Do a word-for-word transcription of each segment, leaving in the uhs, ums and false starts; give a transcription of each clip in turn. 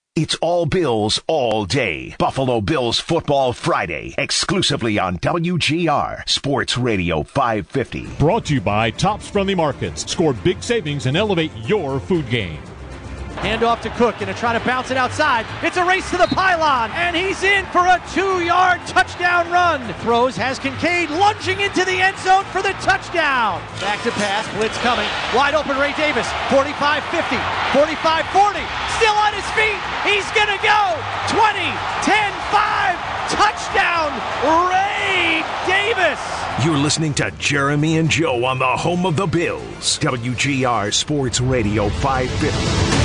It's all Bills all day. Buffalo Bills Football Friday, exclusively on W G R Sports Radio five fifty. Brought to you by Tops Friendly Markets. Score big savings and elevate your food game. Hand off to Cook, gonna try to bounce it outside. It's a race to the pylon, and he's in for a two-yard touchdown run. Throws, has Kincaid lunging into the end zone for the touchdown. Back to pass, blitz coming. Wide open Ray Davis, forty-five fifty, forty-five forty. Still on his feet, he's gonna go. twenty, ten, five, touchdown, Ray Davis. You're listening to Jeremy and Joe on the home of the Bills. W G R Sports Radio five fifty.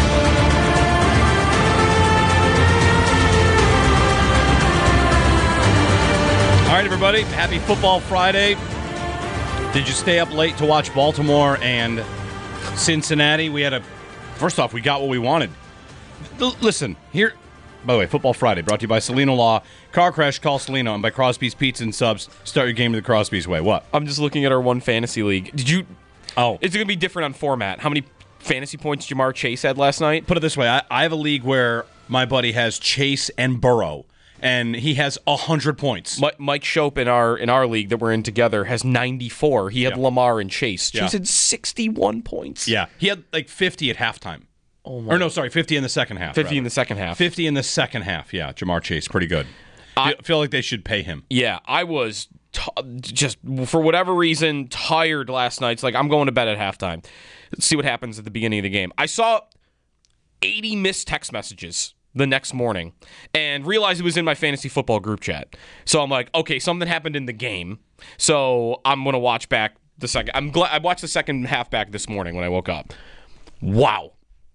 All right, everybody. Happy Football Friday. Did you stay up late to watch Baltimore and Cincinnati? We had a... First off, we got what we wanted. L- listen, here... By the way, Football Friday brought to you by Celino Law. Car crash, call Celino. And by Crosby's Pizza and Subs, start your game the Crosby's way. What? I'm just looking at our one fantasy league. Did you... Oh. It's going to be different on format. How many fantasy points Jamar Chase had last night? Put it this way. I, I have a league where my buddy has Chase and Burrow. And he has one hundred points. Mike, Mike Shope in our in our league that we're in together has ninety-four. He had Yeah. Lamar and Chase. Chase Yeah. had sixty-one points. Yeah. He had like fifty at halftime. Oh my. Or no, sorry, fifty in the second half. fifty rather. in the second half. fifty in the second half, yeah. Jamar Chase, pretty good. I feel, feel like they should pay him. Yeah, I was t- just, for whatever reason, tired last night. It's like, I'm going to bed at halftime. Let's see what happens at the beginning of the game. I saw eighty missed text messages the next morning and realized it was in my fantasy football group chat. So I'm like, okay, something happened in the game. So I'm going to watch back the second. I'm glad I watched the second half back this morning when I woke up. Wow.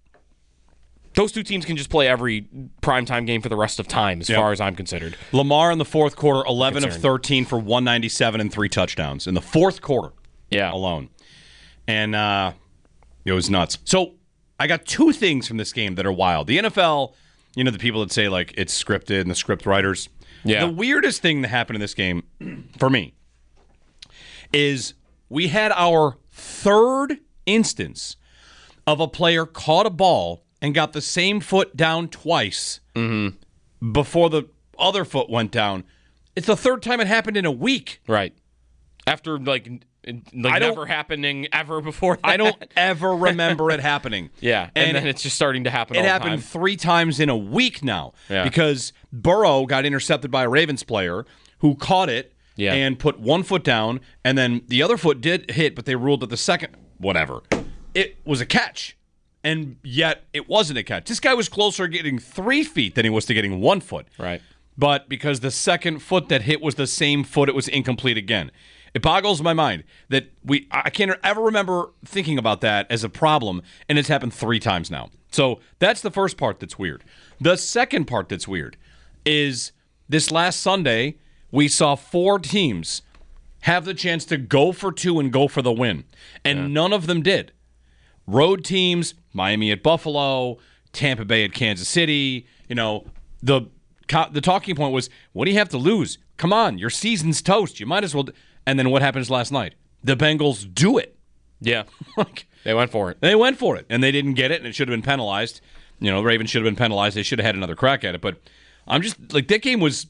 Those two teams can just play every primetime game for the rest of time, as Yep. far as I'm considered. Lamar in the fourth quarter, eleven of Concerned. thirteen for one ninety-seven and three touchdowns in the fourth quarter Yeah. alone. And uh, it was nuts. So I got two things from this game that are wild. The N F L, you know, the people that say, like, it's scripted and the script writers. Yeah. The weirdest thing that happened in this game, for me, is we had our third instance of a player caught a ball and got the same foot down twice Mm-hmm. before the other foot went down. It's the third time it happened in a week. Right. After, like, n- like I don't- never happening ever before that. I don't ever remember it happening. Yeah, and, And then it's just starting to happen It all the happened time. three times in a week now Yeah. because Burrow got intercepted by a Ravens player who caught it Yeah. and put one foot down, and then the other foot did hit, but they ruled that the second, whatever, it was a catch. And yet it wasn't a catch. This guy was closer to getting three feet than he was to getting one foot. Right. But because the second foot that hit was the same foot, it was incomplete again. It boggles my mind that we I can't ever remember thinking about that as a problem, and it's happened three times now. So that's the first part that's weird. The second part that's weird is this last Sunday, we saw four teams have the chance to go for two and go for the win, and Yeah. none of them did. Road teams, Miami at Buffalo, Tampa Bay at Kansas City, you know, the the talking point was, what do you have to lose? Come on, your season's toast. You might as well. D-. And then what happens last night? The Bengals do it. Yeah. Like, They went for it. they went for it, and they didn't get it, and it should have been penalized. You know, the Ravens should have been penalized. They should have had another crack at it. But I'm just, like, that game was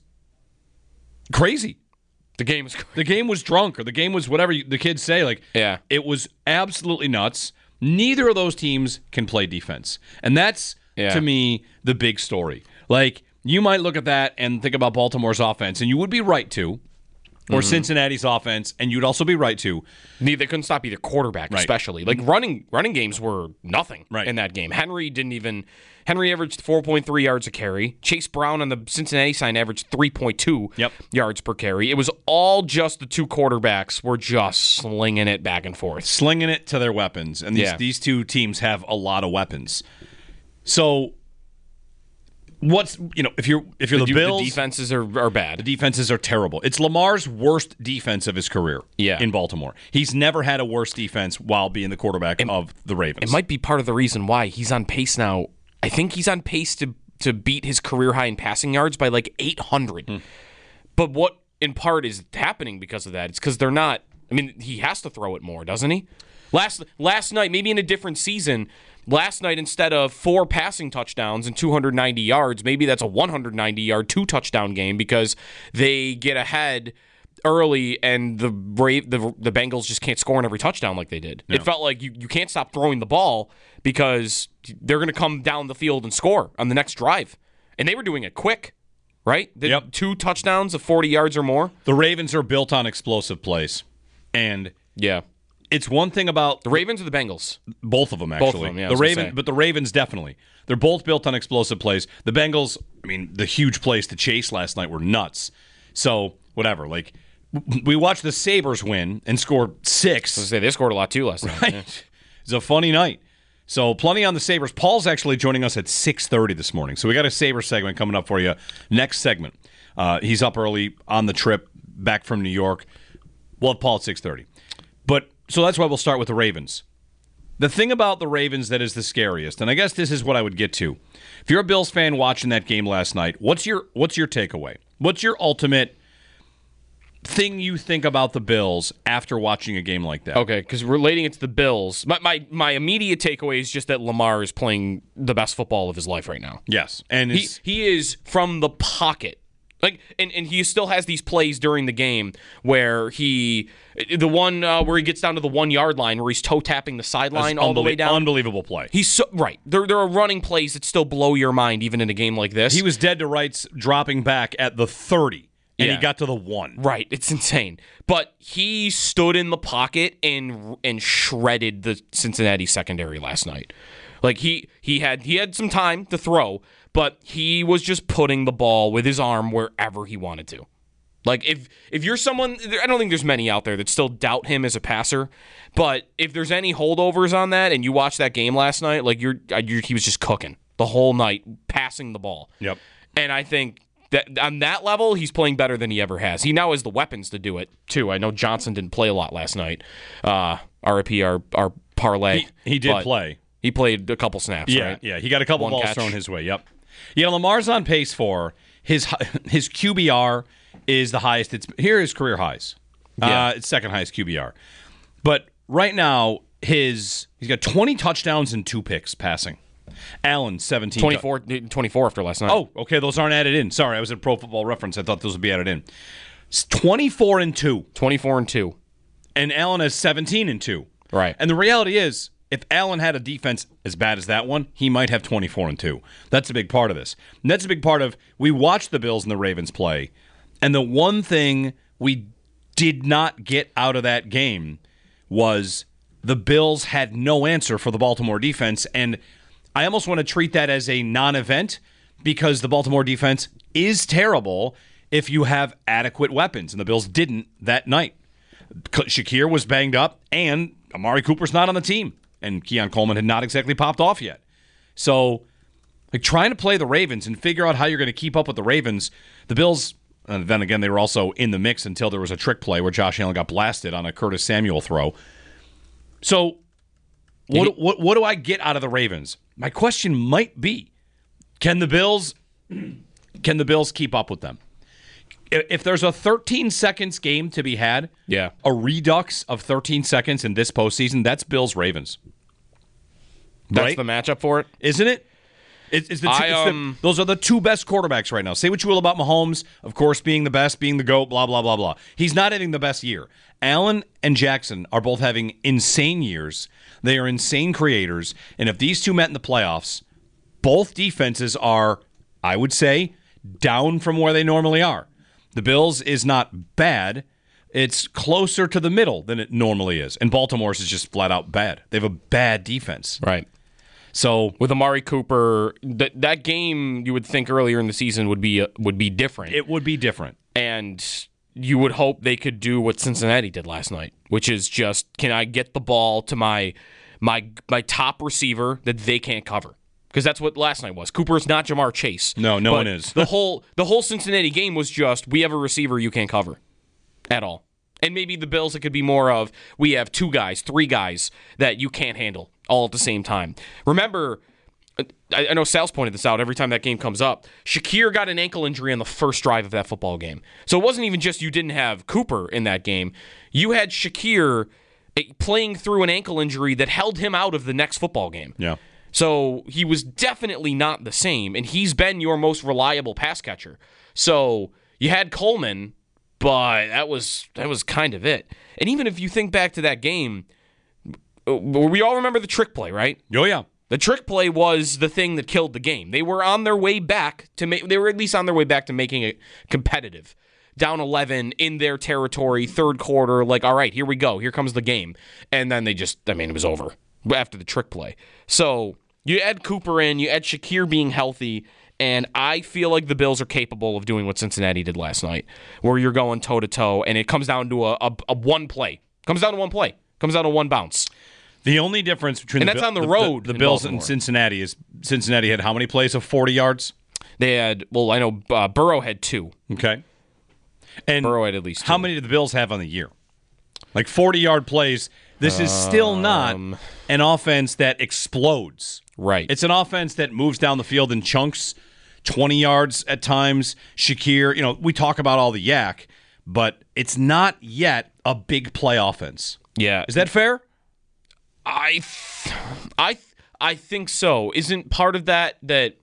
crazy. The game was The game was drunk, or the game was whatever you, the kids say. Like, Yeah. it was absolutely nuts. Neither of those teams can play defense. And that's, Yeah. to me, the big story. Like, you might look at that and think about Baltimore's offense, and you would be right to, or Mm-hmm. Cincinnati's offense, and you'd also be right to. Neither they couldn't stop either quarterback, Right. especially. Like running running games were nothing Right. in that game. Henry didn't even Henry averaged four point three yards a carry. Chase Brown on the Cincinnati side averaged three point two Yep. yards per carry. It was all just the two quarterbacks were just slinging it back and forth. Slinging it to their weapons. And these, Yeah. these two teams have a lot of weapons. So, what's, you know, if you're if you're the, The, Bills, the defenses are, are the bad. defenses are terrible. It's Lamar's worst defense of his career Yeah. in Baltimore. He's never had a worse defense while being the quarterback of the Ravens. It might be part of the reason why he's on pace now. I think he's on pace to to beat his career high in passing yards by like eight hundred. Hmm. But what in part is happening because of that? It's because they're not. I mean, he has to throw it more, doesn't he? Last last night, maybe in a different season, Last night, instead of four passing touchdowns and two hundred ninety yards, maybe that's a one hundred ninety yard, two touchdown game because they get ahead early and the Brave, the the Bengals just can't score on every touchdown like they did. No. It felt like you, you can't stop throwing the ball because they're going to come down the field and score on the next drive. And they were doing it quick, right? The Yep. Two touchdowns of forty yards or more. The Ravens are built on explosive plays. And Yeah. it's one thing about The Ravens or the Bengals? both of them, actually. Both of them, yeah, I the was gonna Raven, say. but the Ravens definitely. They're both built on explosive plays. The Bengals, I mean, the huge plays to chase last night were nuts. So, whatever. Like, w- we watched the Sabres win and score six. I was going to say, they scored a lot too last night. Right? Yeah. It's a funny night. So plenty on the Sabres. Paul's actually joining us at six thirty this morning. So we got a Sabres segment coming up for you. Next segment. Uh, he's up early on the trip back from New York. We'll have Paul at six thirty. But so that's why we'll start with the Ravens. The thing about the Ravens that is the scariest, and I guess this is what I would get to. If you're a Bills fan watching that game last night, what's your what's your takeaway? What's your ultimate thing you think about the Bills after watching a game like that? Okay, because relating it to the Bills, my, my my immediate takeaway is just that Lamar is playing the best football of his life right now. Yes. And He it's, he is from the pocket. Like and, and he still has these plays during the game where he the one uh, where he gets down to the one yard line where he's toe tapping the sideline all the way down. Unbelievable play. He's so right. There there are running plays that still blow your mind even in a game like this. He was dead to rights, dropping back at the thirty, and Yeah. he got to the one. Right, it's insane. But he stood in the pocket and and shredded the Cincinnati secondary last night. Like he he had he had some time to throw, but he was just putting the ball with his arm wherever he wanted to. Like if if you're someone, I don't think there's many out there that still doubt him as a passer, but if there's any holdovers on that and you watch that game last night, like you're, you're he was just cooking the whole night passing the ball. Yep. And I think that on that level, he's playing better than he ever has. He now has the weapons to do it, too. I know Johnson didn't play a lot last night. Uh, R I P, our, our parlay. He, he did but play. He played a couple snaps, Yeah, right? yeah. He got a couple One balls catch. thrown his way. Yep. You know, Lamar's on pace for his his Q B R is the highest. It's here are his career highs. Yeah. Uh, it's second highest Q B R. But right now, his he's got twenty touchdowns and two picks passing. Allen seventeen. twenty-four, twenty-four after last night. Oh, okay. Those aren't added in. Sorry, I was at Pro Football Reference. I thought those would be added in. It's twenty-four and two, twenty-four and two. and Allen has seventeen and two. Right. And the reality is, if Allen had a defense as bad as that one, he might have twenty-four and two. That's a big part of this. And that's a big part of we watched the Bills and the Ravens play, and the one thing we did not get out of that game was the Bills had no answer for the Baltimore defense, and I almost want to treat that as a non-event because the Baltimore defense is terrible if you have adequate weapons, and the Bills didn't that night. Shakir was banged up, and Amari Cooper's not on the team, and Keon Coleman had not exactly popped off yet. So, like trying to play the Ravens and figure out how you're going to keep up with the Ravens, the Bills, and then again, they were also in the mix until there was a trick play where Josh Allen got blasted on a Curtis Samuel throw. So, what, what, what do I get out of the Ravens? My question might be, can the Bills can the Bills keep up with them? If there's a thirteen seconds game to be had, Yeah. a redux of thirteen seconds in this postseason, that's Bills Ravens. That's Right? the matchup for it? Isn't it? It's, it's the two, I, it's the- um, those are the two best quarterbacks right now. Say what you will about Mahomes, of course, being the best, being the GOAT, blah, blah, blah, blah. He's not having the best year. Allen and Jackson are both having insane years. They are insane creators. And if these two met in the playoffs, both defenses are, I would say, down from where they normally are. The Bills is not bad. It's closer to the middle than it normally is. And Baltimore's is just flat out bad. They have a bad defense. Right. So With Amari Cooper, that that game you would think earlier in the season would be uh, would be different. it would be different. And you would hope they could do what Cincinnati did last night, which is just, can I get the ball to my my my top receiver that they can't cover? Because that's what last night was. Cooper's not Jamar Chase. No, no But one is. the whole the whole Cincinnati game was just, we have a receiver you can't cover at all. And maybe the Bills, it could be more of, we have two guys, three guys that you can't handle all at the same time. Remember, I, I know Sal's pointed this out every time that game comes up. Shakir got an ankle injury on the first drive of that football game. So it wasn't even just you didn't have Cooper in that game. You had Shakir playing through an ankle injury that held him out of the next football game. Yeah. So he was definitely not the same, and he's been your most reliable pass catcher. So you had Coleman, but that was that was kind of it. And even if you think back to that game, we all remember the trick play, right? Oh, yeah. The trick play was the thing that killed the game. They were on their way back to make. They were at least on their way back to making it competitive. Down eleven in their territory, third quarter. Like, all right, here we go. Here comes the game. And then they just, I mean, it was over after the trick play. So you add Cooper in, you add Shakir being healthy, and I feel like the Bills are capable of doing what Cincinnati did last night, where you're going toe to toe, and it comes down to a, a, a one play. Comes down to one play. Comes down to one bounce. The only difference between and the, that's on the the road. the, the in Bills Baltimore. and Cincinnati is Cincinnati had how many plays of forty yards? They had, well, I know uh, Burrow had two. Okay. And Burrow had at least two. How many did the Bills have on the year? Like forty-yard plays. This is still not Um, an offense that explodes. Right. It's an offense that moves down the field in chunks, twenty yards at times. Shakir, you know, we talk about all the yak, but it's not yet a big play offense. Yeah. Is that fair? I, th- I, th- I think so. Isn't part of that that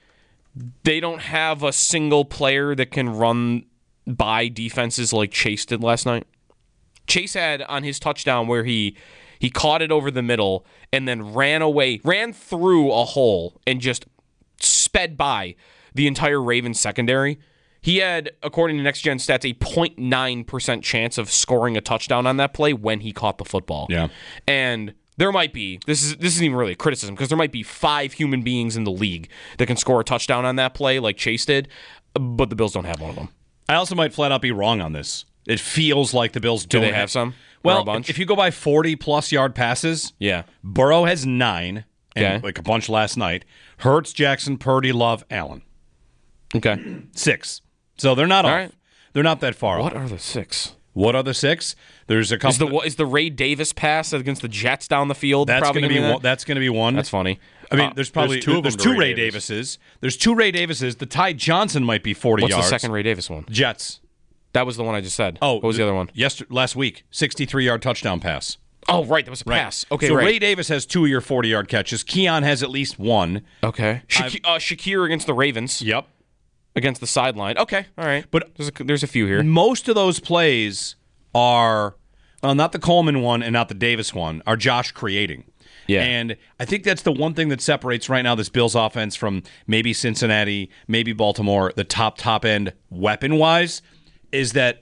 they don't have a single player that can run by defenses like Chase did last night? Chase had on his touchdown where he he caught it over the middle and then ran away, ran through a hole and just sped by the entire Ravens secondary. He had, according to Next Gen Stats, a zero point nine percent chance of scoring a touchdown on that play when he caught the football. Yeah. And there might be, this is this isn't even really a criticism, because there might be five human beings in the league that can score a touchdown on that play like Chase did, but the Bills don't have one of them. I also might flat out be wrong on this. It feels like the Bills Do don't they have some? Or Well, a bunch? if you go by forty-plus yard passes, Yeah. Burrow has nine, and Okay. like a bunch last night. Hurts, Jackson, Purdy, Love, Allen. Okay. Six. So they're not All off. right. They're not that far What off. are the six? What are the six? There's a couple. Is the what is the Ray Davis pass against the Jets down the field? that's probably going to be gonna one. That's going to be one. That's funny. I mean, Uh, there's probably there's two of there's them two to Ray Ray Davis. Davises. There's two Ray Davises. The Ty Johnson might be forty What's yards. the second Ray Davis one? Jets. That was the one I just said. Oh, what was the other one? Yesterday, last week, sixty-three yard touchdown pass. Oh, right, that was a Right. pass. Okay, so right. Ray Davis has two of your forty yard catches. Keon has at least one. Okay. Shaki- uh, Shakir against the Ravens. Yep. Against the sideline. Okay, all right. But- there's a, there's a few here. Most of those plays are, well, not the Coleman one and not the Davis one, are Josh creating. Yeah. And I think that's the one thing that separates right now this Bills offense from maybe Cincinnati, maybe Baltimore, the top, top end weapon wise, is that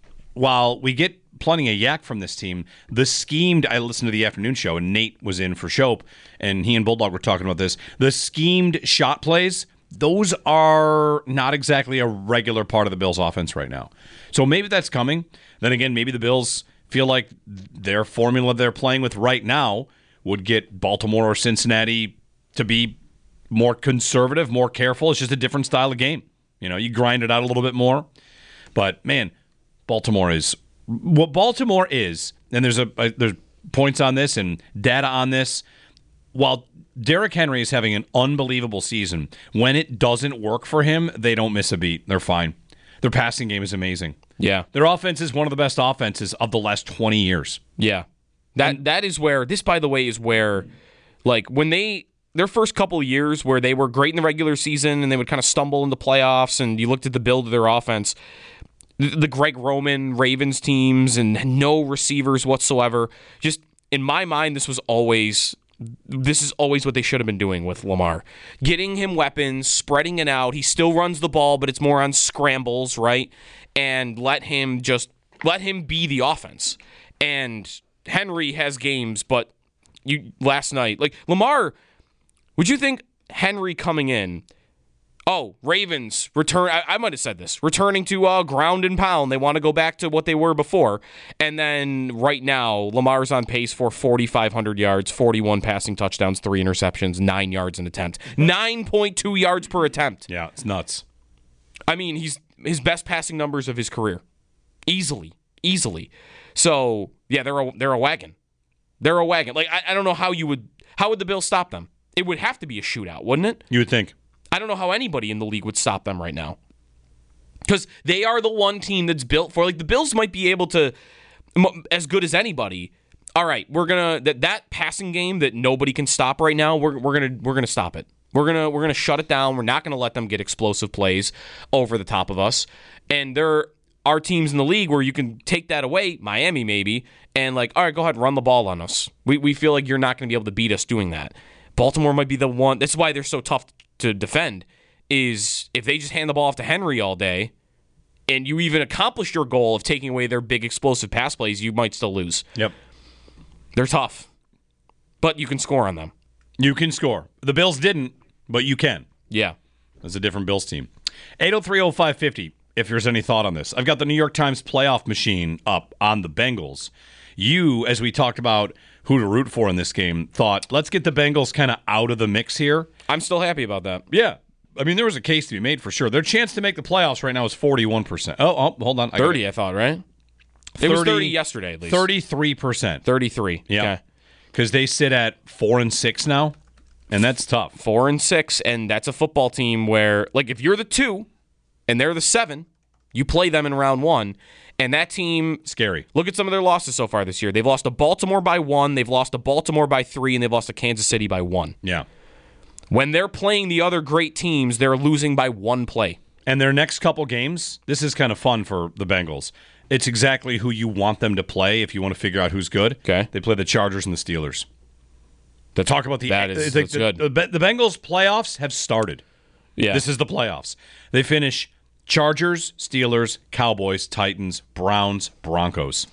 while we get plenty of yak from this team, the schemed, I listened to the afternoon show and Nate was in for Shope and he and Bulldog were talking about this. The schemed shot plays, those are not exactly a regular part of the Bills offense right now. So maybe that's coming. Then again, maybe the Bills feel like their formula they're playing with right now would get Baltimore or Cincinnati to be more conservative, more careful. It's just a different style of game. You know, you grind it out a little bit more. But man, Baltimore is what Baltimore is, and there's a, a there's points on this and data on this. While Derrick Henry is having an unbelievable season, when it doesn't work for him, they don't miss a beat. They're fine. Their passing game is amazing. Yeah. Their offense is one of the best offenses of the last twenty years. Yeah. That that is where this, by the way, is where, like, when they their first couple of years where they were great in the regular season and they would kind of stumble in the playoffs, and you looked at the build of their offense, the, the Greg Roman Ravens teams and no receivers whatsoever. Just in my mind, this was always this is always what they should have been doing with Lamar, getting him weapons, spreading it out. He still runs the ball, but it's more on scrambles, right? And let him just let him be the offense. And Henry has games, but you last night, like Lamar, would you think Henry coming in, oh, Ravens return, I, I might have said this, returning to uh, ground and pound. They want to go back to what they were before. And then right now, Lamar's on pace for forty-five hundred yards, forty-one passing touchdowns, three interceptions, nine yards an attempt, nine point two yards per attempt. Yeah, it's nuts. I mean, he's his best passing numbers of his career. Easily. Easily. So, yeah, they're a, they're a wagon. They're a wagon. Like, I, I don't know how you would, how would the Bills stop them? It would have to be a shootout, wouldn't it? You would think. I don't know how anybody in the league would stop them right now. Because they are the one team that's built for, like, the Bills might be able to, as good as anybody, all right, we're gonna that that passing game that nobody can stop right now. We're we're gonna we're gonna stop it. We're gonna we're gonna shut it down. We're not gonna let them get explosive plays over the top of us. And there are teams in the league where you can take that away, Miami maybe, and like, all right, go ahead and run the ball on us. We we feel like you're not gonna be able to beat us doing that. Baltimore might be the one. That's why they're so tough to defend. Is if they just hand the ball off to Henry all day, and you even accomplish your goal of taking away their big explosive pass plays, you might still lose. Yep. They're tough, but you can score on them. You can score. The Bills didn't, but you can. Yeah. That's a different Bills team. eight oh three oh five fifty, if there's any thought on this. I've got the New York Times playoff machine up on the Bengals. You, as we talked about who to root for in this game, thought, let's get the Bengals kind of out of the mix here. I'm still happy about that. Yeah. I mean, there was a case to be made for sure. Their chance to make the playoffs right now is forty-one percent. Oh, oh hold on. I thirty, I thought, right? It was thirty yesterday, at least. thirty-three percent. thirty-three. Yeah. Okay. Because they sit at four and six now, and that's tough. Four and six, and that's a football team where, like, if you're the two and they're the seven, you play them in round one, and that team... Scary. Look at some of their losses so far this year. They've lost to Baltimore by one, they've lost to Baltimore by three, and they've lost to Kansas City by one. Yeah. When they're playing the other great teams, they're losing by one play. And their next couple games, this is kind of fun for the Bengals. It's exactly who you want them to play if you want to figure out who's good. Okay. They play the Chargers and the Steelers. To talk about the that is it's that's the, good. The, the Bengals playoffs have started. Yeah. This is the playoffs. They finish Chargers, Steelers, Cowboys, Titans, Browns, Broncos.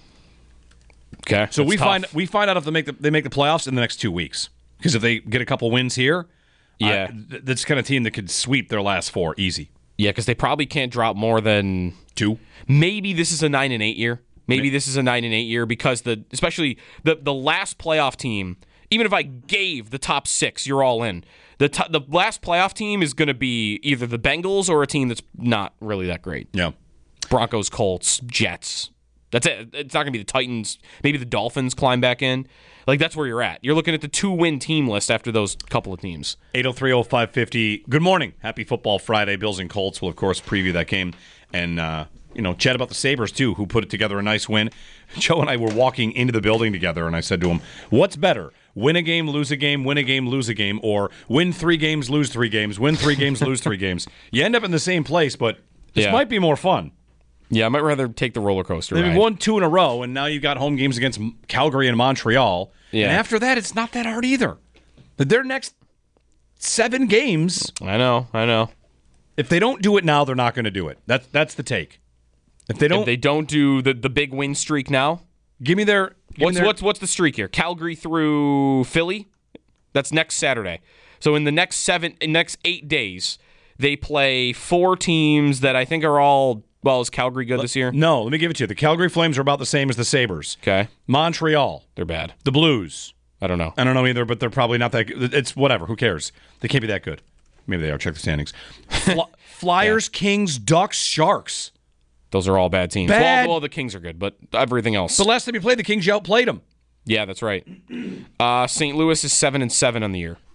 Okay. So that's we tough. find we find out if they make the, they make the playoffs in the next two weeks. Because if they get a couple wins here, Yeah. uh, th- that's the kind of team that could sweep their last four easy. Yeah, because they probably can't drop more than Two. Maybe this is a nine and eight year. Maybe this is a nine and eight year because the especially the the last playoff team. Even if I gave the top six, you're all in. The to, the last playoff team is going to be either the Bengals or a team that's not really that great. Yeah. Broncos, Colts, Jets. That's it. It's not going to be the Titans. Maybe the Dolphins climb back in. Like, that's where you're at. You're looking at the two-win team list after those couple of teams. eight oh three oh five fifty. Good morning. Happy Football Friday. Bills and Colts will, of course, preview that game and, uh, you know, chat about the Sabres, too, who put it together a nice win. Joe and I were walking into the building together, and I said to him, what's better, win a game, lose a game, win a game, lose a game, or win three games, lose three games, win three games, lose three games? You end up in the same place, but this Yeah. might be more fun. Yeah, I might rather take the roller coaster They've ride. won two in a row, and now you've got home games against Calgary and Montreal. Yeah. And after that, it's not that hard either. But their next seven games, I know, I know. if they don't do it now, they're not going to do it. That's that's the take. If they don't, If they don't do the, the big win streak now, give me their. Give me what's their, what's what's the streak here? Calgary through Philly. That's next Saturday. So in the next seven, in next eight days, they play four teams that I think are all. Well, is Calgary good this year? No, let me give it to you. The Calgary Flames are about the same as the Sabres. Okay, Montreal, they're bad. the Blues. I don't know. I don't know either, but they're probably not that good. It's whatever. Who cares? They can't be that good. Maybe they are. Check the standings. Fly, Flyers, Kings, Ducks, Sharks. Those are all bad teams. Bad. Well, well, the Kings are good, but everything else. The last time you played the Kings, you outplayed them. Yeah, that's right. Uh, Saint Louis is seven and seven on the year.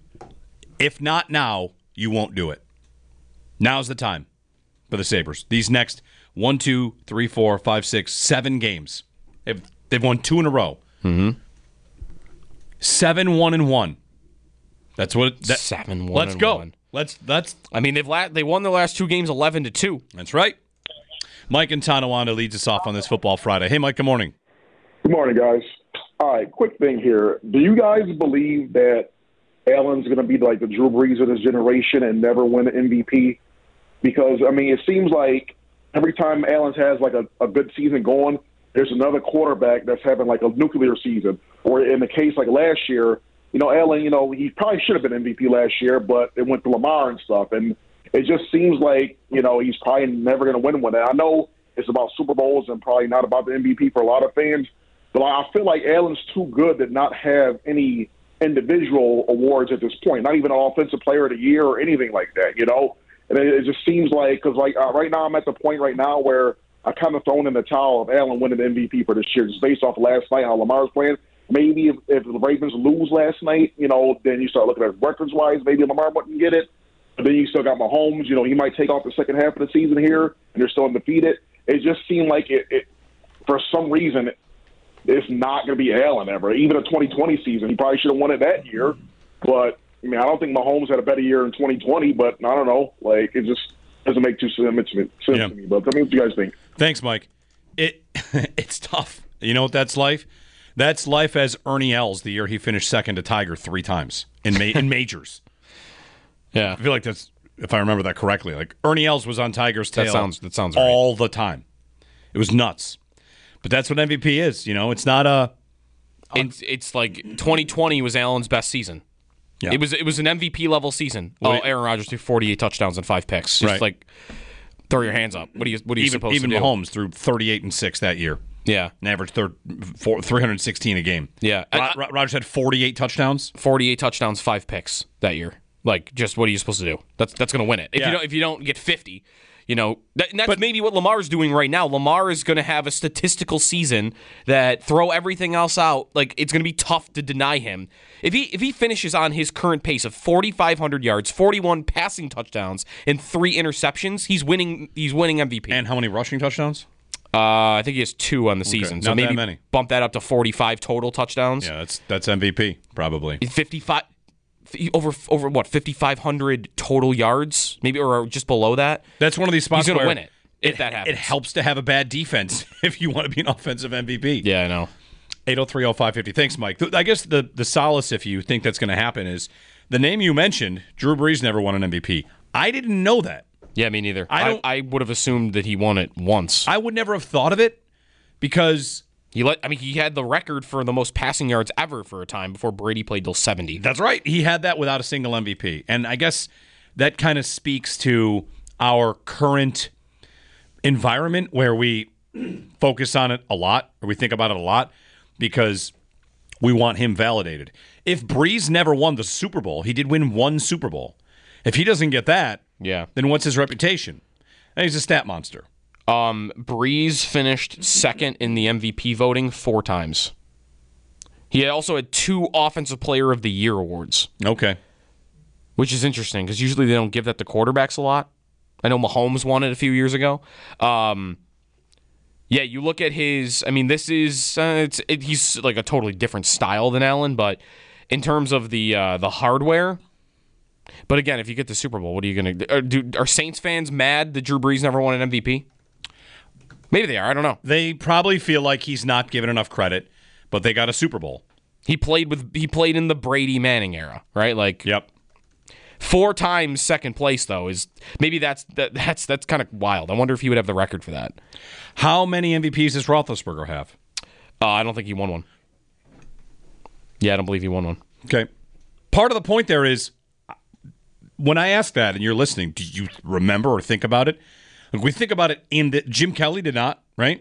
If not now, you won't do it. Now's the time for the Sabres. These next one, two, three, four, five, six, seven games. They've, they've won two in a row. Mm-hmm. Seven, one, and one. That's what. That, Seven, one, Let's and go. one. Let's. That's. I mean, they've la- they won the last two games eleven to two. That's right. Mike in Tonawanda leads us off on this Football Friday. Hey, Mike. Good morning. Good morning, guys. All right, quick thing here. Do you guys believe that Allen's going to be like the Drew Brees of this generation and never win an M V P? Because, I mean, it seems like every time Allen has like a, a good season going, there's another quarterback that's having like a nuclear season. Or in the case like last year, you know, Allen, you know, he probably should have been M V P last year, but it went to Lamar and stuff. And it just seems like, you know, he's probably never going to win one. And I know it's about Super Bowls and probably not about the M V P for a lot of fans, but I feel like Allen's too good to not have any individual awards at this point, not even an Offensive Player of the Year or anything like that, you know? And it, it just seems like, because like uh, right now I'm at the point right now where I kind of thrown in the towel of Allen winning the M V P for this year, just based off of last night, how Lamar's playing. Maybe if, if the Ravens lose last night, you know, then you start looking at records-wise, maybe Lamar wouldn't get it. But then you still got Mahomes. You know, he might take off the second half of the season here, and they're still undefeated. It just seemed like it, it for some reason, it's not going to be Allen ever. Even a twenty twenty season, he probably should have won it that year. But I mean, I don't think Mahomes had a better year in twenty twenty. But I don't know, like it just doesn't make too sense to me. Yeah. To me. But tell me what you guys think. Thanks, Mike. It it's tough. You know what that's life? That's life as Ernie Els the year he finished second to Tiger three times in ma- in majors. Yeah, I feel like that's, if I remember that correctly, like Ernie Els was on Tiger's tail that sounds that sounds right. all the time. It was nuts. But that's what M V P is. You know, it's not a. It's, it's like twenty twenty was Allen's best season. Yeah. It was it was an M V P level season. Well, oh, Aaron Rodgers threw forty-eight touchdowns and five picks. Just right. like throw your hands up. What are you what are you even supposed even to do? Mahomes threw thirty-eight and six that year. Yeah, An average third, four, three hundred sixteen a game. yeah. Ro- I- Ro- Rodgers had forty-eight touchdowns. forty-eight touchdowns, five picks that year. Like, just what are you supposed to do? That's that's going to win it. If Yeah. you don't if you don't get fifty, you know, that, and that's but, maybe what Lamar's doing right now. Lamar is going to have a statistical season that throw everything else out. Like, it's going to be tough to deny him. If he if he finishes on his current pace of forty-five hundred yards, forty-one passing touchdowns, and three interceptions, he's winning. He's winning M V P. And how many rushing touchdowns? Uh, I think he has two on the season, so not that maybe many. bump that up to forty-five total touchdowns. Yeah, that's that's M V P probably. fifty-five over over what fifty-five hundred total yards, maybe, or just below that. That's one of these spots He's going where to win it if that happens. It helps to have a bad defense if you want to be an offensive M V P. Yeah, I know. eight oh three oh five fifty. Thanks, Mike. I guess the the solace, if you think that's going to happen, is the name you mentioned. Drew Brees never won an M V P. I didn't know that. Yeah, me neither. I I, don't- I, would have assumed that he won it once. I would never have thought of it because He let. I mean, he had the record for the most passing yards ever for a time before Brady played till seventy. that's right. He had that without a single M V P. And I guess that kind of speaks to our current environment where we focus on it a lot, or we think about it a lot, because we want him validated. If Breeze never won the Super Bowl, he did win one Super Bowl. If he doesn't get that, Yeah. then what's his reputation? And he's a stat monster. Um, Breeze finished second in the M V P voting four times. He also had two Offensive Player of the Year awards, Okay. which is interesting because usually they don't give that to quarterbacks a lot. I know Mahomes won it a few years ago. Um, yeah, you look at his. I mean, this is uh, it's it, he's like a totally different style than Allen, but in terms of the uh, the hardware. But again, if you get the Super Bowl, what are you going to do? Are Saints fans mad that Drew Brees never won an M V P? Maybe they are. I don't know. They probably feel like he's not given enough credit, but they got a Super Bowl. He played with he played in the Brady Manning era, right? Like Yep. four times second place though is maybe that's that, that's that's kind of wild. I wonder if he would have the record for that. How many M V Ps does Roethlisberger have? Uh, I don't think he won one. Yeah, I don't believe he won one. Okay. Part of the point there is when I ask that and you're listening, do you remember or think about it? Like we think about it in that Jim Kelly did not, right?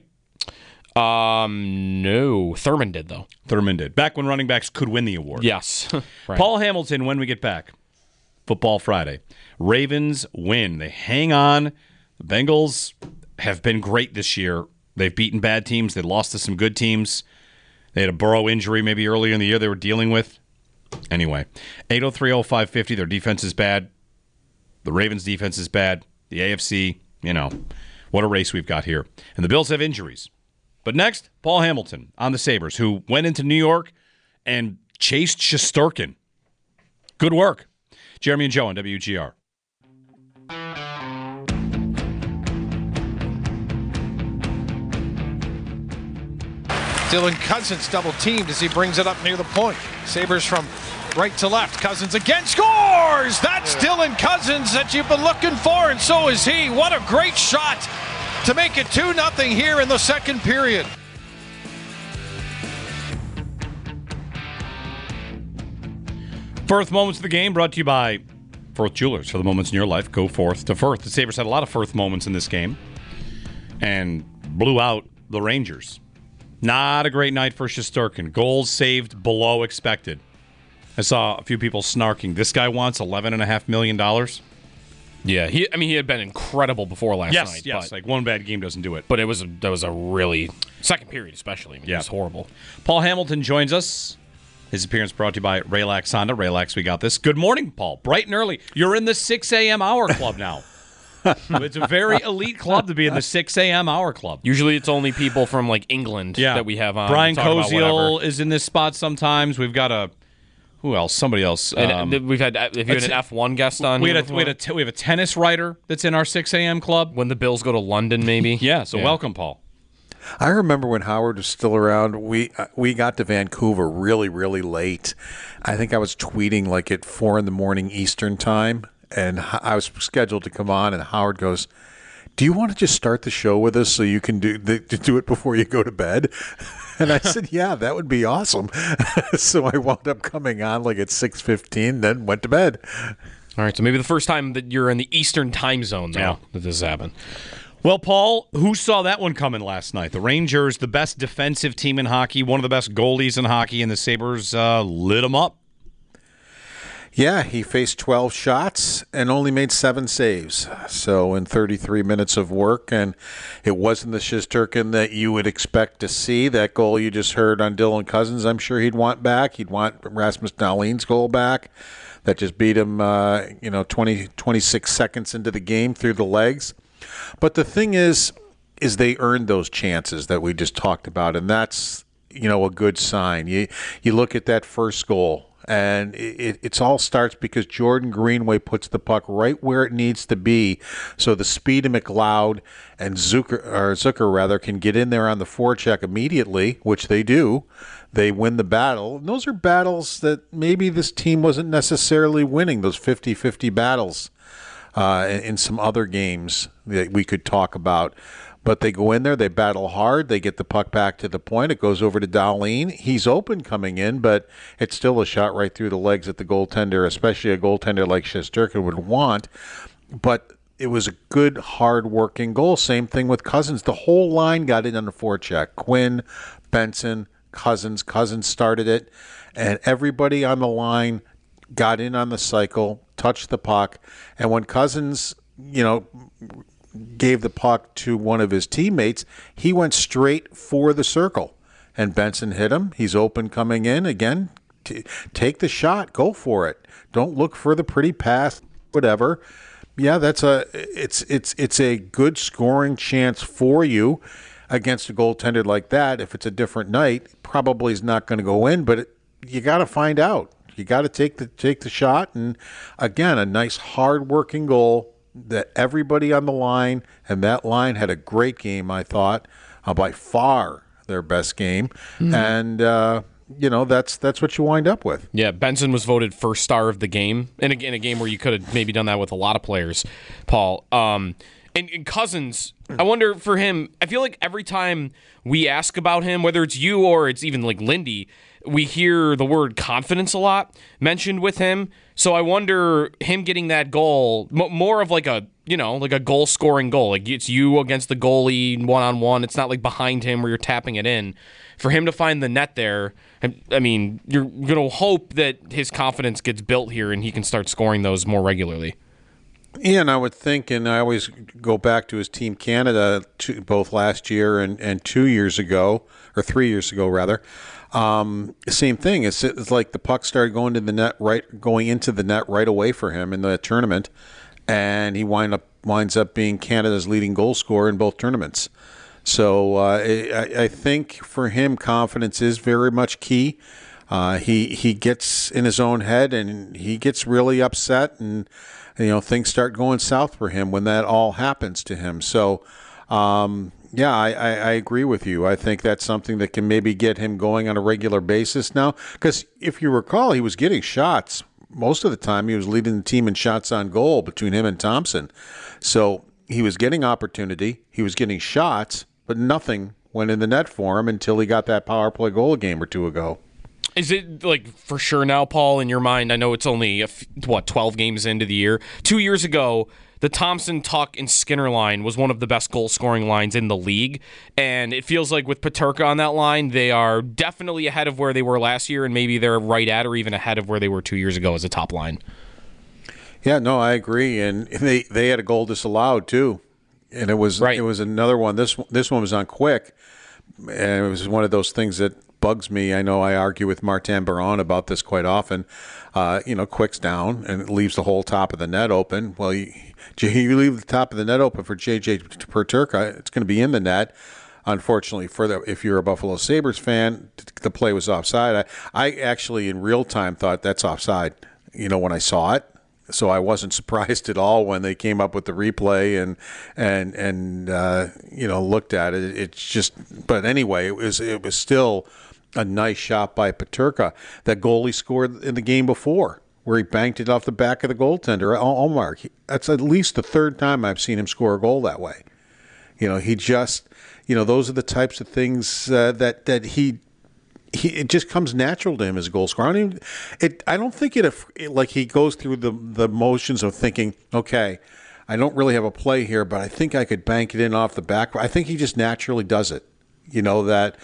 Um, no, Thurman did though. Thurman did. Back when running backs could win the award. Yes, right. Paul Hamilton, when we get back. Football Friday. Ravens win. They hang on. The Bengals have been great this year. They've beaten bad teams. They lost to some good teams. They had a Burrow injury maybe earlier in the year they were dealing with. Anyway, eight oh three oh five fifty. Their defense is bad. The Ravens' defense is bad. The A F C, you know, what a race we've got here. And the Bills have injuries. But next, Paul Hamilton on the Sabres, who went into New York and chased Shesterkin. Good work. Jeremy and Joe on W G R. Dylan Cousins double teamed as he brings it up near the point. Sabres from right to left. Cousins again scores! That's Dylan Cousins that you've been looking for, and so is he. What a great shot to make it two nothing here in the second period. Firth moments of the game brought to you by Firth Jewelers. For the moments in your life, go forth to Firth. The Sabres had a lot of Firth moments in this game and blew out the Rangers. Not a great night for Shesterkin. Goals saved below expected. I saw a few people snarking. This guy wants eleven point five million dollars. Yeah, he. I mean, he had been incredible before last Yes, night. yes. but, Like one bad game doesn't do it. but it was a, that was a really second period, especially. I mean, Yeah. It was horrible. Paul Hamilton joins us. His appearance brought to you by Raylax Honda. Raylax, we got this. Good morning, Paul. Bright and early. You're in the six a.m. hour club now. It's a very elite club to be in the six a.m. hour club. Usually it's only people from like England Yeah. that we have on. Brian to talk about Koziel whatever. is in this spot sometimes. We've got a who else? Somebody else. And Um, we've had if you had an F one guest on. we here had a, before? we had a t- we have a tennis writer that's in our six a.m. club. when the Bills go to London, maybe. Yeah. So welcome, Paul. I remember when Howard was still around, we uh, we got to Vancouver really, really late. I think I was tweeting like at four in the morning Eastern time, and H- I was scheduled to come on, and Howard goes, "Do you want to just start the show with us so you can do the, to do it before you go to bed?" And I said, "Yeah, that would be awesome." So I wound up coming on like at six fifteen, then went to bed. All right, so maybe the first time that you're in the Eastern time zone now Yeah. that this happened. Well, Paul, who saw that one coming last night? The Rangers, the best defensive team in hockey, one of the best goalies in hockey, and the Sabres uh, lit them up. Yeah, he faced twelve shots and only made seven saves. So in thirty-three minutes of work, and it wasn't the Shesterkin that you would expect to see. That goal you just heard on Dylan Cousins, I'm sure he'd want back. He'd want Rasmus Dahlin's goal back. That just beat him, uh, you know, twenty, twenty-six seconds into the game through the legs. But the thing is, is they earned those chances that we just talked about, and that's, you know, a good sign. You you look at that first goal, and it it's all starts because Jordan Greenway puts the puck right where it needs to be, so the speed of McLeod and Zucker or Zucker rather can get in there on the forecheck immediately, which they do. They win the battle. And those are battles that maybe this team wasn't necessarily winning, those fifty-fifty battles. Uh, in, in some other games that we could talk about. But they go in there, they battle hard, they get the puck back to the point, it goes over to Dahlin. He's open coming in, but it's still a shot right through the legs that the goaltender, especially a goaltender like Shesterkin, would want. But it was a good, hard-working goal. Same thing with Cousins. The whole line got in on the forecheck. Quinn, Benson, Cousins. Cousins started it, and everybody on the line got in on the cycle, touched the puck, and when Cousins, you know, gave the puck to one of his teammates, he went straight for the circle, and Benson hit him. He's open coming in again. T- take the shot, go for it. Don't look for the pretty pass, whatever. Yeah, that's a it's it's it's a good scoring chance for you against a goaltender like that. If it's a different night, probably is not going to go in, but it, you got to find out. You got to take the take the shot, and again, a nice hard-working goal that everybody on the line, and that line had a great game, I thought, uh, by far their best game, mm-hmm. and uh, you know that's that's what you wind up with. Yeah, Benson was voted first star of the game, and again, a game where you could have maybe done that with a lot of players, Paul. Um, and, and Cousins, I wonder for him. I feel like every time we ask about him, whether it's you or it's even like Lindy, we hear the word confidence a lot mentioned with him. So I wonder him getting that goal, m- more of like a, you know, like a goal scoring goal. Like it's you against the goalie one on one. It's not like behind him where you're tapping it in. For him to find the net there, I mean, you're going to hope that his confidence gets built here and he can start scoring those more regularly. Yeah, and I would think, and I always go back to his Team Canada, two, both last year and, and two years ago, or three years ago rather. Um, same thing. It's, it's like the puck started going to the net right, going into the net right away for him in the tournament, and he wind up winds up being Canada's leading goal scorer in both tournaments. So uh, I, I think for him, confidence is very much key. Uh, he he gets in his own head and he gets really upset, and you know things start going south for him when that all happens to him. So. Um, Yeah, I, I, I agree with you. I think that's something that can maybe get him going on a regular basis now. Because if you recall, he was getting shots. Most of the time, he was leading the team in shots on goal between him and Thompson. So he was getting opportunity. He was getting shots, but nothing went in the net for him until he got that power play goal a game or two ago. Is it like for sure now, Paul, in your mind? I know it's only, a f- what, twelve games into the year. Two years ago, the Thompson, Tuck, and Skinner line was one of the best goal-scoring lines in the league, and it feels like with Peterka on that line, they are definitely ahead of where they were last year, and maybe they're right at or even ahead of where they were two years ago as a top line. Yeah, no, I agree, and they, they had a goal disallowed too, and it was right. it was another one. This this one was on Quick, and it was one of those things that bugs me. I know I argue with Martin Baron about this quite often. Uh, you know, Quick's down and it leaves the whole top of the net open. Well, you, you leave the top of the net open for J J Peterka, it's going to be in the net. Unfortunately, for the, if you're a Buffalo Sabres fan, the play was offside. I, I actually, in real time, thought that's offside, you know, when I saw it. So I wasn't surprised at all when they came up with the replay and and and uh, you know looked at it. It's just, but anyway, it was it was still a nice shot by Peterka. That goal he scored in the game before, where he banked it off the back of the goaltender, Omar. That's at least the third time I've seen him score a goal that way. You know, he just, you know, those are the types of things uh, that that he. He, it just comes natural to him as a goal scorer. I don't, even, it, I don't think it, it like he goes through the the motions of thinking, okay, I don't really have a play here, but I think I could bank it in off the back. I think he just naturally does it. You know, that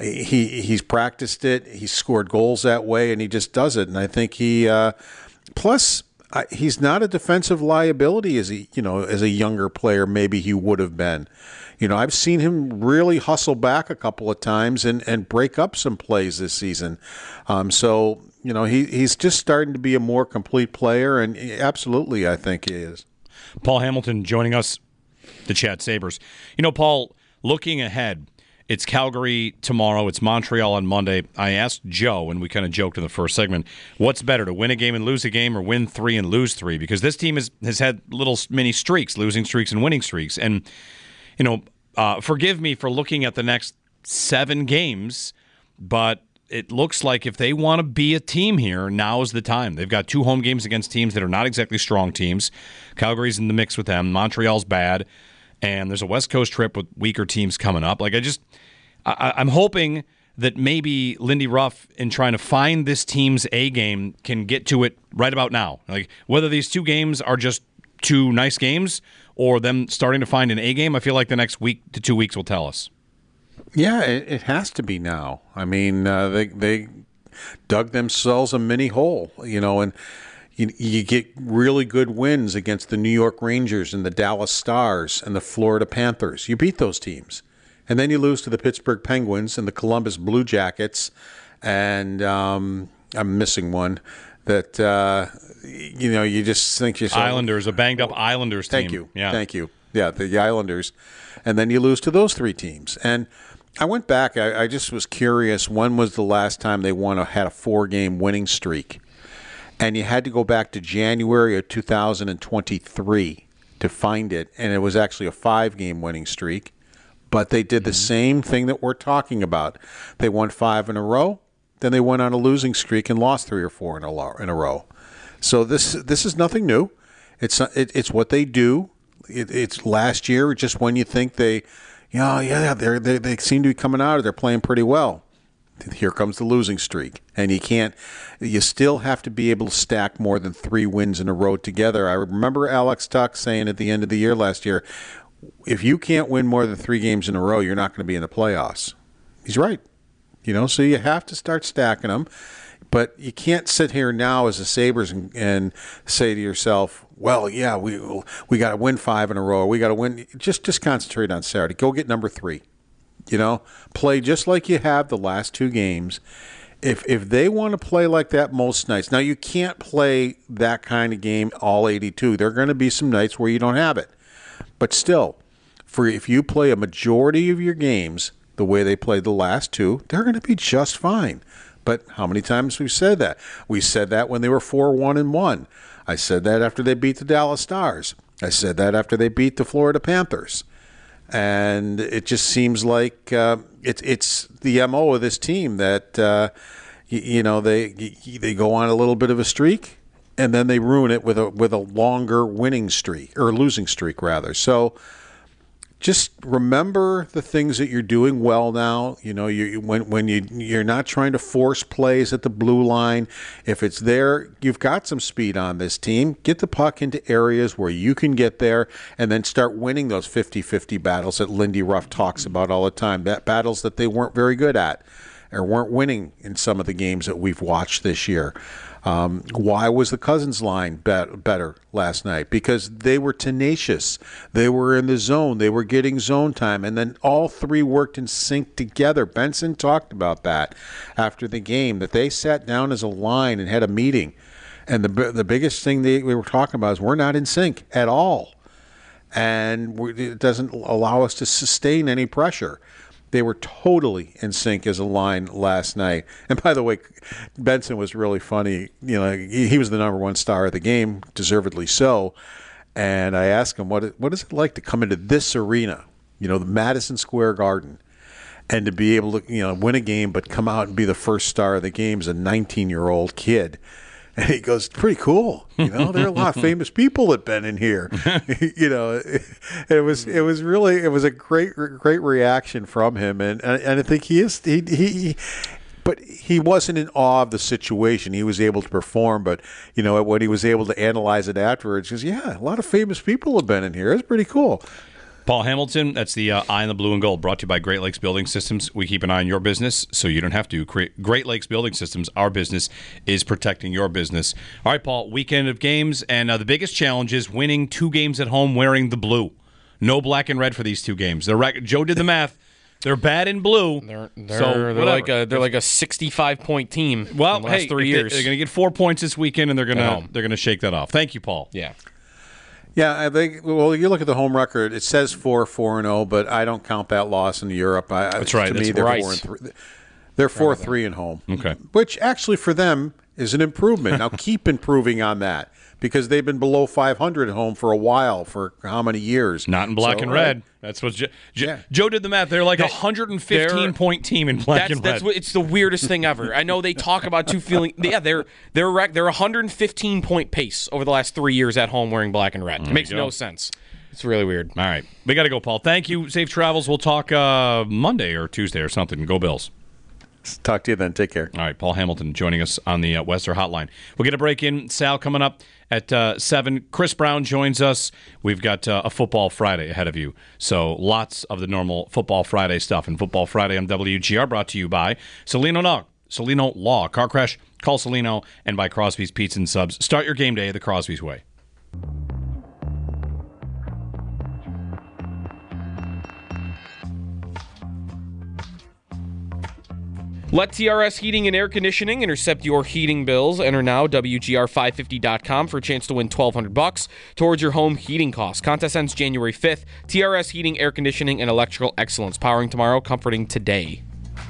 he he's practiced it, he's scored goals that way, and he just does it. And I think he uh, plus I, he's not a defensive liability as he you know as a younger player maybe he would have been. You know, I've seen him really hustle back a couple of times and, and break up some plays this season. Um, so, you know, he, he's just starting to be a more complete player, and absolutely I think he is. Paul Hamilton joining us to chat Sabres. You know, Paul, looking ahead, it's Calgary tomorrow, it's Montreal on Monday. I asked Joe, and we kind of joked in the first segment, what's better, to win a game and lose a game or win three and lose three? Because this team has, has had little mini streaks, losing streaks and winning streaks. And you know, uh, forgive me for looking at the next seven games, but it looks like if they want to be a team here, now's the time. They've got two home games against teams that are not exactly strong teams. Calgary's in the mix with them. Montreal's bad. And there's a West Coast trip with weaker teams coming up. Like, I just, I, I'm hoping that maybe Lindy Ruff, in trying to find this team's A game, can get to it right about now. Like, whether these two games are just two nice games or them starting to find an A game, I feel like the next week to two weeks will tell us. Yeah, it, it has to be now. I mean, uh, they they dug themselves a mini hole, you know, and you, you get really good wins against the New York Rangers and the Dallas Stars and the Florida Panthers. You beat those teams. And then you lose to the Pittsburgh Penguins and the Columbus Blue Jackets, and um, I'm missing one. That, uh, you know, you just think yourself. Islanders, a banged-up Islanders team. Thank you. Yeah. Thank you. Yeah, the Islanders. And then you lose to those three teams. And I went back. I, I just was curious, when was the last time they won a, had a four-game winning streak? And you had to go back to January of two thousand twenty-three to find it. And it was actually a five-game winning streak. But they did the mm-hmm. same thing that we're talking about. They won five in a row. Then they went on a losing streak and lost three or four in a in a row. So this this is nothing new. It's it, it's what they do. It, it's last year, just when you think they, you know, yeah, they they they seem to be coming out. They're playing pretty well. Here comes the losing streak, and you can't. You still have to be able to stack more than three wins in a row together. I remember Alex Tuck saying at the end of the year last year, if you can't win more than three games in a row, you're not going to be in the playoffs. He's right. You know, so you have to start stacking them. But you can't sit here now as a Sabres and, and say to yourself, well, yeah, we we got to win five in a row. We got to win. Just just concentrate on Saturday. Go get number three. You know, play just like you have the last two games. If if they want to play like that most nights. Now, you can't play that kind of game all eighty-two. There are going to be some nights where you don't have it. But still, for if you play a majority of your games the way they played the last two, they're going to be just fine. But how many times we've said that? We said that when they were four one and one. I said that after they beat the Dallas Stars. I said that after they beat the Florida Panthers. And it just seems like uh, it's it's the M O of this team that uh, you, you know they they go on a little bit of a streak and then they ruin it with a with a longer winning streak or losing streak rather. So just remember the things that you're doing well now. You know, you when when you you're not trying to force plays at the blue line. If it's there, you've got some speed on this team. Get the puck into areas where you can get there, and then start winning those fifty-fifty battles that Lindy Ruff talks about all the time. That battles that they weren't very good at, or weren't winning in some of the games that we've watched this year. Um, why was the Cousins line bet- better last night? Because they were tenacious. They were in the zone. They were getting zone time. And then all three worked in sync together. Benson talked about that after the game, that they sat down as a line and had a meeting. And the the biggest thing they, we were talking about is we're not in sync at all. And we, it doesn't allow us to sustain any pressure. They were totally in sync as a line last night. And by the way, Benson was really funny. You know, he, he was the number one star of the game, deservedly so. And I asked him, what what is it like to come into this arena, you know, the Madison Square Garden, and to be able to, you know, win a game but come out and be the first star of the game as a nineteen-year-old kid. And he goes, pretty cool. You know, there are a lot of famous people that been in here. You know, it, it was it was really it was a great great reaction from him, and and I think he is he he. But he wasn't in awe of the situation. He was able to perform, but you know, when he was able to analyze it afterwards, he goes, "Yeah, a lot of famous people have been in here. It's pretty cool." Paul Hamilton, that's the uh, Eye on the Blue and Gold, brought to you by Great Lakes Building Systems. We keep an eye on your business, so you don't have to. Great Lakes Building Systems, our business is protecting your business. All right, Paul, weekend of games, and uh, the biggest challenge is winning two games at home wearing the blue. No black and red for these two games. They're rec- Joe did the math. They're bad in blue. They're they're, so they're like a they're like a sixty-five point team. Well, in the last hey, three years. They, they're going to get four points this weekend, and they're going to they're going to shake that off. Thank you, Paul. Yeah. Yeah, I think. Well, you look at the home record; it says four, four and zero, but I don't count that loss in Europe. I, That's right. To That's me, they're right. four and three. They're four, three and home. Okay. Which actually for them is an improvement. Now keep improving on that because they've been below five hundred at home for a while. For how many years? Not in black So, and uh, red. That's what jo- jo- Yeah. Joe did the math. They're like a That- one hundred fifteen point team in black That's and that's red. what it's the weirdest thing ever. I know they talk about two feeling. Yeah, they're they're rec- they're one hundred fifteen point pace over the last three years at home wearing black and red. It makes you go. no sense. It's really weird. All right. We got to go, Paul. Thank you. Safe travels. We'll talk uh, Monday or Tuesday or something. Go Bills. Talk to you then. Take care. All right. Paul Hamilton joining us on the uh, Wester Hotline. We'll get a break in. Sal coming up at uh, seven. Chris Brown joins us. We've got uh, a Football Friday ahead of you. So lots of the normal Football Friday stuff. And Football Friday on W G R brought to you by Celino Law. Celino Law. Car crash, call Celino. And by Crosby's Pizza and Subs. Start your game day the Crosby's way. Let T R S Heating and Air Conditioning intercept your heating bills. Enter now W G R five fifty dot com for a chance to win twelve hundred bucks towards your home heating costs. Contest ends January fifth. T R S Heating, Air Conditioning, and Electrical Excellence. Powering tomorrow, comforting today.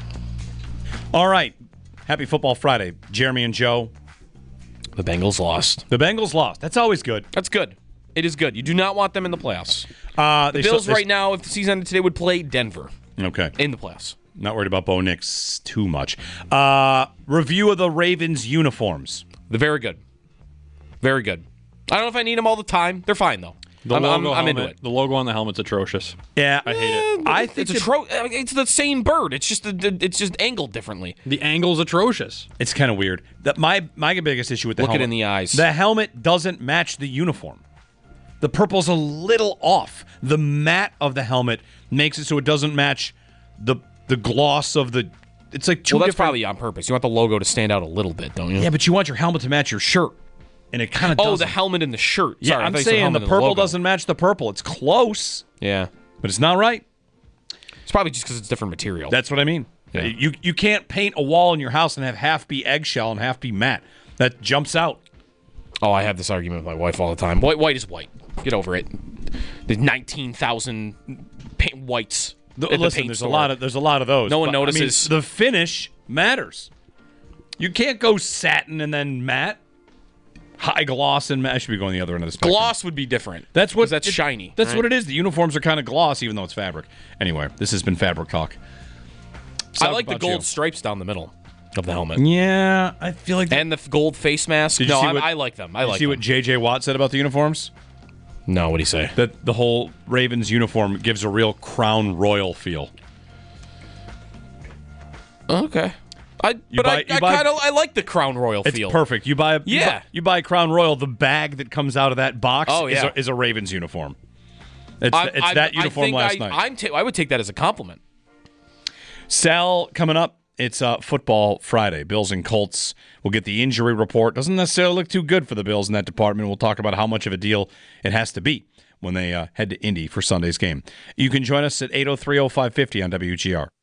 All right. Happy Football Friday. Jeremy and Joe. The Bengals lost. The Bengals lost. That's always good. That's good. It is good. You do not want them in the playoffs. Uh, The they Bills still- they right now, if the season ended today, would play Denver Okay. in the playoffs. Not worried about Bo Nix too much. Uh, review of the Ravens uniforms. They're very good. Very good. I don't know if I need them all the time. They're fine, though. The I'm, logo I'm, I'm into helmet- it. The logo on the helmet's atrocious. Yeah, I hate it. I think it's that- atro- It's the same bird. It's just the, it's just angled differently. The angle's atrocious. It's kind of weird. That my my biggest issue with the Look it helmet, in the eyes. The helmet doesn't match the uniform. The purple's a little off. The matte of the helmet makes it so it doesn't match the the gloss of the. It's like two Well, that's different. probably on purpose. You want the logo to stand out a little bit, don't you? Yeah, but you want your helmet to match your shirt, and it kind of Oh, doesn't. the helmet and the shirt. Yeah, Sorry, I I'm thought you said saying helmet the and purple logo. doesn't match the purple. It's close, Yeah, but it's not right. it's probably just because it's different material. That's what I mean. Yeah. You you can't paint a wall in your house and have half be eggshell and half be matte. That jumps out. Oh, I have this argument with my wife all the time. White, white is white. Get over it. There's nineteen thousand paint whites. The, at the listen, paint there's store. a lot of there's a lot of those. No one but, I mean, notices. the finish matters. You can't go satin and then matte, high gloss and matte. I should be going the other end of the spectrum. gloss would be different. That's what 'cause that's it- shiny. That's right? what it is. The uniforms are kind of gloss, even though it's fabric. Anyway, this has been Fabric Talk. I Talk like the about gold you. stripes down the middle of the helmet. Yeah, I feel like. And the f- gold face mask. Did you no, see I, what- I like them. I you like see them. what J J Watt said about the uniforms? No, what do you say? That the whole Ravens uniform gives a real Crown Royal feel. Okay. I, You but buy- I, you I buy- kind of I like the Crown Royal It's feel. perfect. You buy a you Yeah. buy, you buy Crown Royal. The bag that comes out of that box Oh, is, yeah. a, is a Ravens uniform. It's, it's I- that I uniform think last I, night. I'm ta- I would take that as a compliment. Sal coming up it's uh, football Friday. Bills and Colts will get the injury report. Doesn't necessarily look too good for the Bills in that department. We'll talk about how much of a deal it has to be when they uh, head to Indy for Sunday's game. You can join us at eight oh three oh five fifty on W G R.